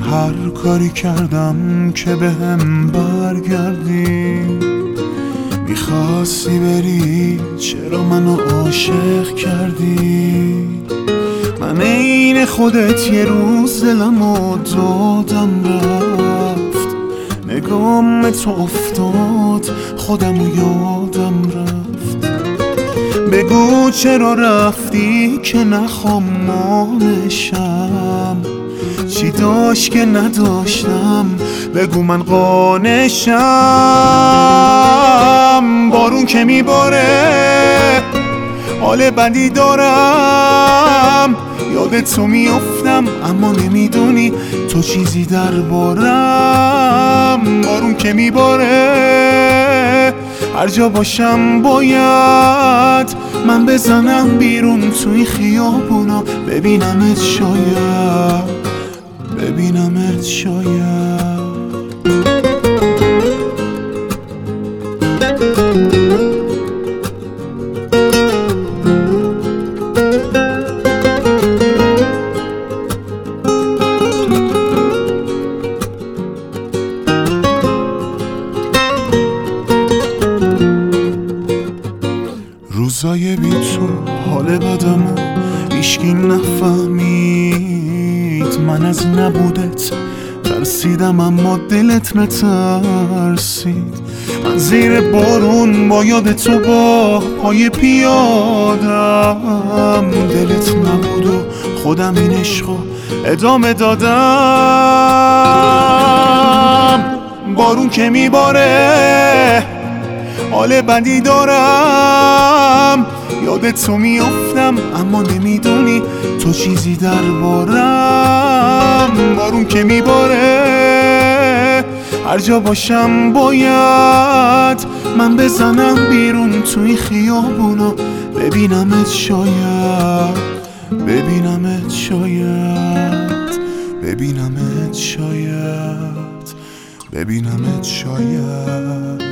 هر کاری کردم که بهم برگردی. میخواستی بری چرا منو عاشق کردی؟ من عین خودت یه روز دلمو دادم رفت، نگام تو افتاد خودمو یادم رفت. بگو چرا رفتی که نخوام مانشم، چی داشت که نداشتم بگو من قانشم. بارون که میباره حال بدی دارم، یاد تو میافتم اما نمیدونی تو چیزی دربارم. بارون که میباره هر جا باشم باید من بزنم بیرون توی خیابونا، ببینمت شاید، ببینمت شاید. روزای بی تو حال بدمو هیچکی نفهمید. من از نبودت ترسیدم اما دلت نترسید. من زیر بارون با یاد تو با پای پیادم، دلت نبود و خودم این عشقو ادامه دادم. بارون که میباره حال بدی دارم، یاد تو میافتم اما نمیدونی تو چیزی دربارم. بارون که میباره هر جا باشم باید من بزنم بیرون توی خیابونا، ببینمت شاید، ببینمت شاید، ببینمت شاید، ببینمت شاید.